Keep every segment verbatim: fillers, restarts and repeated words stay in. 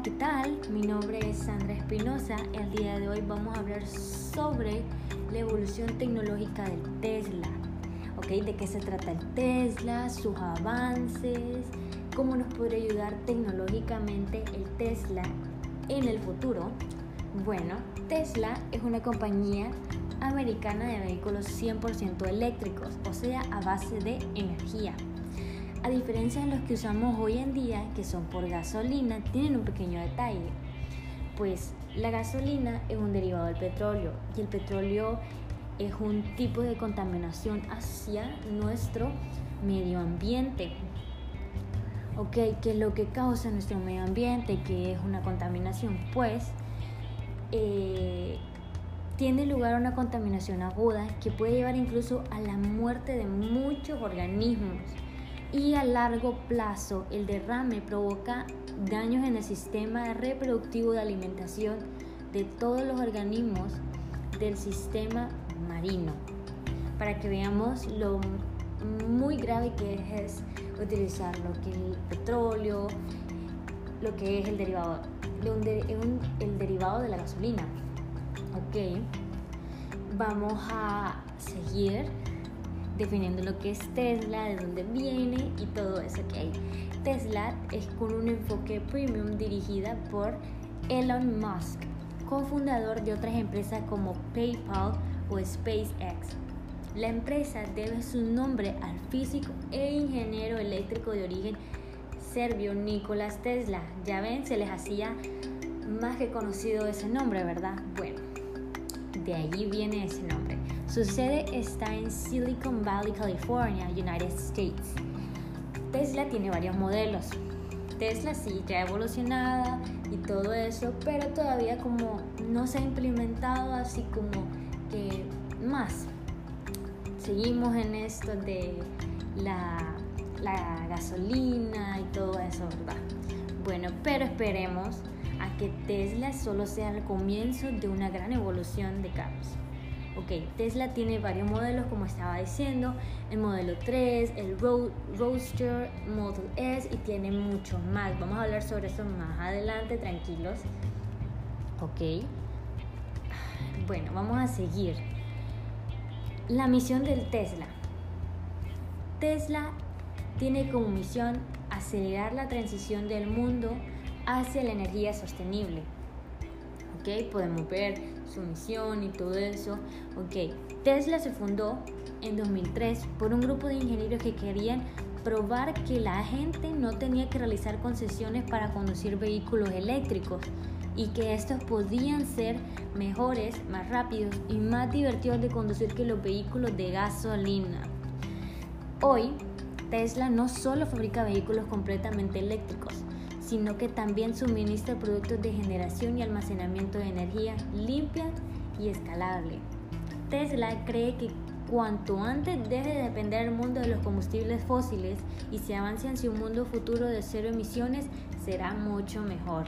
¿qué tal? Mi nombre es Sandra Espinosa. El día de hoy vamos a hablar sobre la evolución tecnológica del Tesla. ¿Ok? ¿De qué se trata el Tesla? Sus avances, cómo nos puede ayudar tecnológicamente el Tesla en el futuro. Bueno, Tesla es una compañía americana de vehículos cien por ciento eléctricos, o sea, a base de energía. A diferencia de los que usamos hoy en día, que son por gasolina, tienen un pequeño detalle. Pues la gasolina es un derivado del petróleo y el petróleo es un tipo de contaminación hacia nuestro medio ambiente. Ok, ¿qué es lo que causa nuestro medio ambiente? ¿Qué es una contaminación? Pues eh, tiene lugar una contaminación aguda que puede llevar incluso a la muerte de muchos organismos. Y a largo plazo el derrame provoca daños en el sistema reproductivo de alimentación de todos los organismos del sistema marino. Para que veamos lo muy grave que es utilizar lo que es el petróleo, lo que es el derivado, el derivado de la gasolina. Ok, vamos a seguir definiendo lo que es Tesla, de dónde viene y todo eso. Okay. Tesla es con un enfoque premium dirigida por Elon Musk, cofundador de otras empresas como PayPal o SpaceX. La empresa debe su nombre al físico e ingeniero eléctrico de origen serbio Nikola Tesla. Ya ven, se les hacía más que conocido ese nombre, ¿verdad? Bueno, de allí viene ese nombre. Su sede está en Silicon Valley, California, United States. Tesla tiene varios modelos. Tesla sí, ya evolucionada y todo eso, pero todavía como no se ha implementado así como que más. Seguimos en esto de la, la gasolina y todo eso, ¿verdad? Bueno, pero esperemos a que Tesla solo sea el comienzo de una gran evolución de carros. Ok, Tesla tiene varios modelos, como estaba diciendo, el modelo tres, el Ro- Roadster, Model S y tiene muchos más. Vamos a hablar sobre eso más adelante, tranquilos. Ok, bueno, vamos a seguir. La misión del Tesla. Tesla tiene como misión acelerar la transición del mundo hacia la energía sostenible. Ok, podemos ver su misión y todo eso. Ok, Tesla se fundó en dos mil tres por un grupo de ingenieros que querían probar que la gente no tenía que realizar concesiones para conducir vehículos eléctricos y que estos podían ser mejores, más rápidos y más divertidos de conducir que los vehículos de gasolina. Hoy, Tesla no solo fabrica vehículos completamente eléctricos, sino que también suministra productos de generación y almacenamiento de energía limpia y escalable. Tesla cree que cuanto antes deje de depender el mundo de los combustibles fósiles y se avance hacia un mundo futuro de cero emisiones, será mucho mejor.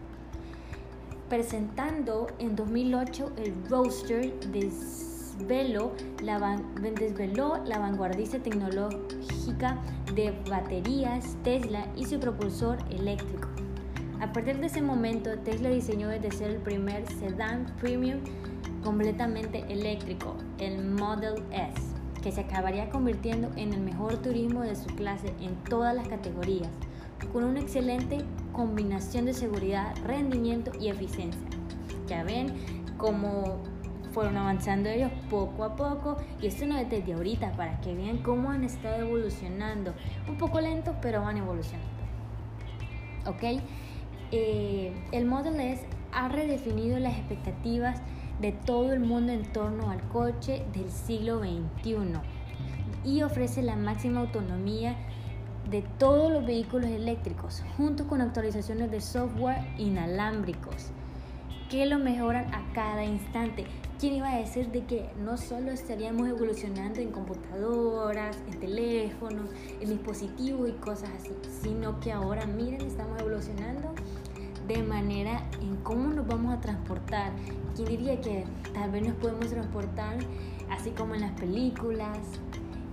Presentando en dos mil ocho el Roadster, desveló la, van- desveló la vanguardista tecnológica de baterías Tesla y su propulsor eléctrico. A partir de ese momento, Tesla diseñó desde ser el primer sedán premium completamente eléctrico, el Model S, que se acabaría convirtiendo en el mejor turismo de su clase en todas las categorías, con una excelente combinación de seguridad, rendimiento y eficiencia. Ya ven cómo fueron avanzando ellos poco a poco, y esto no es desde ahorita, para que vean cómo han estado evolucionando, un poco lento, pero van evolucionando. Ok, eh, el Model S ha redefinido las expectativas de todo el mundo en torno al coche del siglo veintiuno y ofrece la máxima autonomía de todos los vehículos eléctricos, junto con actualizaciones de software inalámbricos que lo mejoran a cada instante. ¿Quién iba a decir de que no solo estaríamos evolucionando en computadoras, en teléfonos, en dispositivos y cosas así, sino que ahora, miren, estamos evolucionando de manera en cómo nos vamos a transportar? ¿Quién diría que tal vez nos podemos transportar así como en las películas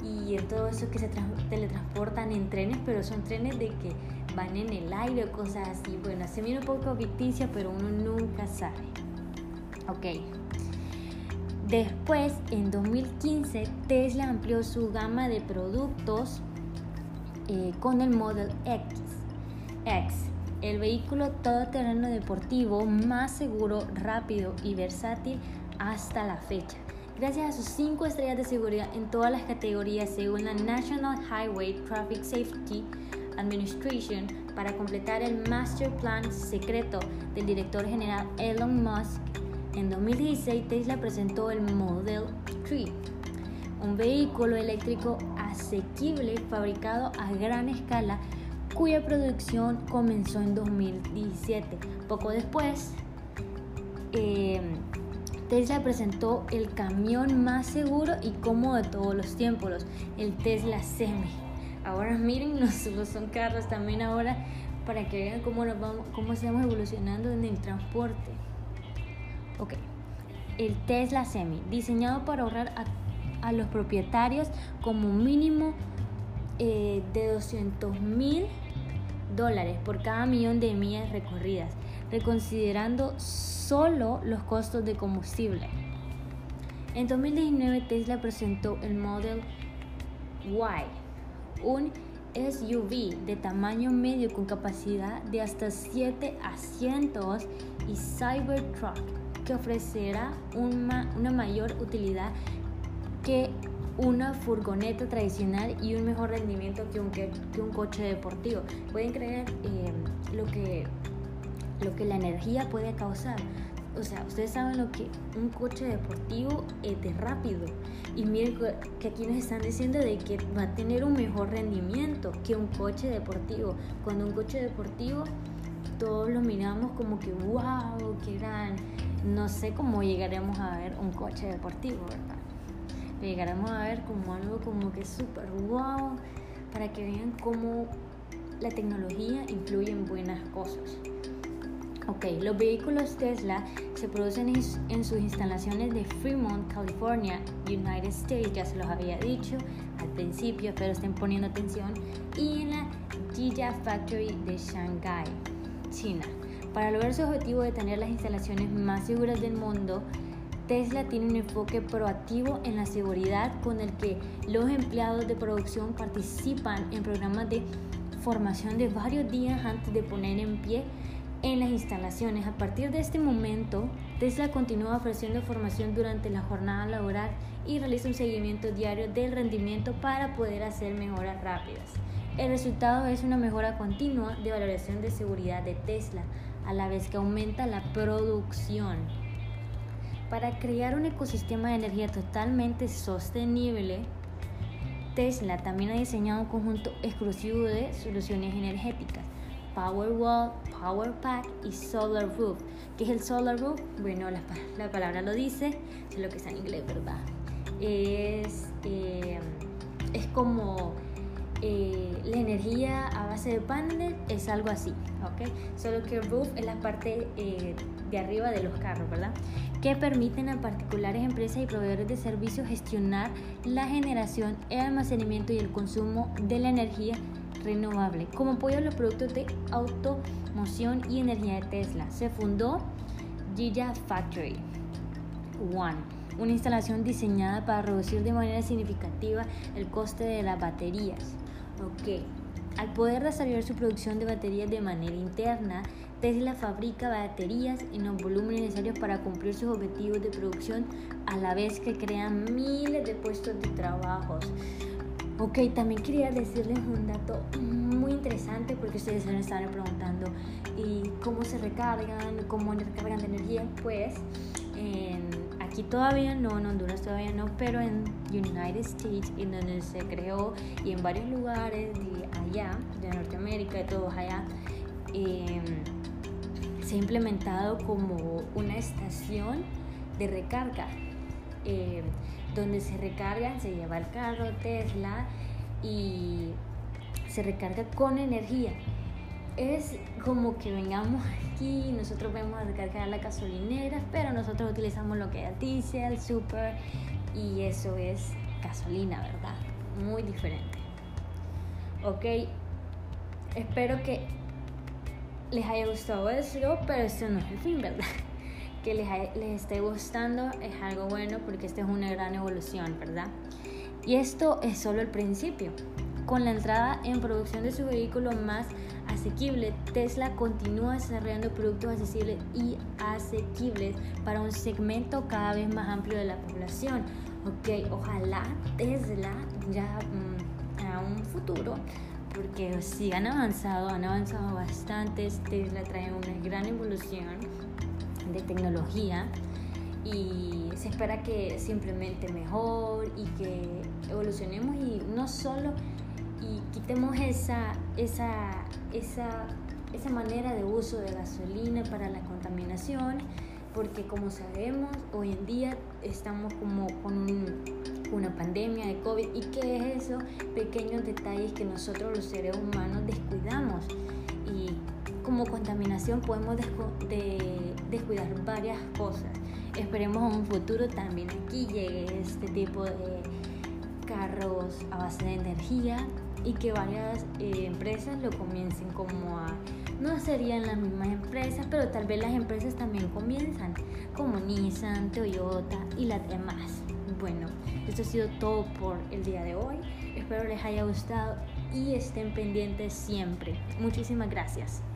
y en todo eso que se tra- teletransportan en trenes, pero son trenes de que van en el aire o cosas así. Bueno, se mira un poco ficticia, pero uno nunca sabe. Ok. Después, en dos mil quince, Tesla amplió su gama de productos eh, con el Model X. X, el vehículo todoterreno deportivo más seguro, rápido y versátil hasta la fecha. Gracias a sus cinco estrellas de seguridad en todas las categorías según la National Highway Traffic Safety Administration, para completar el Master Plan secreto del director general Elon Musk, en dos mil dieciséis Tesla presentó el Model tres, un vehículo eléctrico asequible fabricado a gran escala cuya producción comenzó en dos mil diecisiete. Poco después, eh, Tesla presentó el camión más seguro y cómodo de todos los tiempos, el Tesla Semi. Ahora miren, no solo son carros, también ahora para que vean cómo, nos vamos, cómo estamos evolucionando en el transporte. Ok, el Tesla Semi, diseñado para ahorrar a, a los propietarios como mínimo eh, de doscientos mil dólares por cada millón de millas recorridas, reconsiderando solo los costos de combustible. En dos mil diecinueve Tesla presentó el Model Y, un S U V de tamaño medio con capacidad de hasta siete asientos y Cybertruck, que ofrecerá una, una mayor utilidad que una furgoneta tradicional y un mejor rendimiento que un, que, que un coche deportivo. Pueden creer eh, lo que lo que la energía puede causar. O sea, ustedes saben lo que un coche deportivo es de rápido, y miren que aquí nos están diciendo de que va a tener un mejor rendimiento que un coche deportivo. Cuando un coche deportivo todos lo miramos como que wow, qué gran. No sé cómo llegaremos a ver un coche deportivo, ¿verdad? Lo llegaremos a ver como algo como que súper wow, para que vean cómo la tecnología influye en buenas cosas. Ok, los vehículos Tesla se producen en sus instalaciones de Fremont, California, United States, ya se los había dicho al principio, pero estén poniendo atención, y en la Gigafactory de Shanghái, China. Para lograr su objetivo de tener las instalaciones más seguras del mundo, Tesla tiene un enfoque proactivo en la seguridad, con el que los empleados de producción participan en programas de formación de varios días antes de poner en pie en las instalaciones. A partir de este momento, Tesla continúa ofreciendo formación durante la jornada laboral y realiza un seguimiento diario del rendimiento para poder hacer mejoras rápidas. El resultado es una mejora continua de valoración de seguridad de Tesla, a la vez que aumenta la producción. Para crear un ecosistema de energía totalmente sostenible, Tesla también ha diseñado un conjunto exclusivo de soluciones energéticas: Powerwall, Powerpack y Solar Roof. ¿Qué es el Solar Roof? Bueno, la, la palabra lo dice, es lo que está en inglés, ¿verdad? Es, eh, es como eh, la energía a base de paneles, es algo así, ¿ok? Solo que el roof es la parte eh, de arriba de los carros, ¿verdad? Que permiten a particulares, empresas y proveedores de servicios gestionar la generación, el almacenamiento y el consumo de la energía renovable, como apoyo a los productos de automoción y energía de Tesla. Se fundó Gigafactory One, una instalación diseñada para reducir de manera significativa el coste de las baterías. Ok, al poder desarrollar su producción de baterías de manera interna, Tesla fabrica baterías en los volúmenes necesarios para cumplir sus objetivos de producción, a la vez que crean miles de puestos de trabajo. Ok, también quería decirles un dato muy interesante, porque ustedes se me están preguntando ¿y cómo se recargan? ¿Cómo recargan de energía? Pues en, aquí todavía no, en Honduras todavía no, pero en United States, en donde se creó, y en varios lugares de allá, de Norteamérica, de todos allá, eh, se ha implementado como una estación de recarga. Eh, donde se recargan, se lleva el carro Tesla y se recarga con energía. Es como que vengamos aquí, nosotros vamos a recargar la gasolinera, pero nosotros utilizamos lo que es diesel, super, y eso es gasolina, ¿verdad? muy diferente. Ok, espero que les haya gustado esto, pero esto no es el fin, ¿verdad? Que les, les esté gustando es algo bueno, porque esta es una gran evolución, ¿verdad? Y esto es solo el principio. Con la entrada en producción de su vehículo más asequible, Tesla continúa desarrollando productos accesibles y asequibles para un segmento cada vez más amplio de la población. Ok, ojalá Tesla ya mmm, a un futuro, porque sí han avanzado, han avanzado bastante. Tesla trae una gran evolución de tecnología y se espera que se implemente mejor y que evolucionemos y no solo y quitemos esa, esa, esa, esa manera de uso de gasolina para la contaminación, porque como sabemos, hoy en día estamos como con un, una pandemia de COVID. ¿Y qué es eso? Pequeños detalles que nosotros los seres humanos descuidamos, y como contaminación podemos descu- de, descuidar varias cosas. Esperemos en un futuro también aquí llegue este tipo de carros a base de energía y que varias eh, empresas lo comiencen como a, no serían las mismas empresas, pero tal vez las empresas también comienzan, como Nissan, Toyota y las demás. Bueno, esto ha sido todo por el día de hoy. Espero les haya gustado y estén pendientes siempre. Muchísimas gracias.